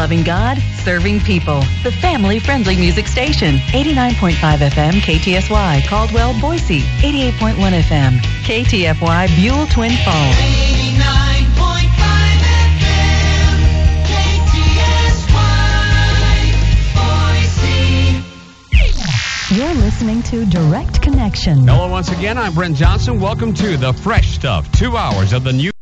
Loving God, serving people. The family-friendly music station. 89.5 FM KTSY, Caldwell, Boise. 88.1 FM KTFY, Buell, Twin Falls. 89.5 FM KTSY, Boise. You're listening to Direct Connection. Hello once again, I'm Brent Johnson. Welcome to The Fresh Stuff. 2 hours of the new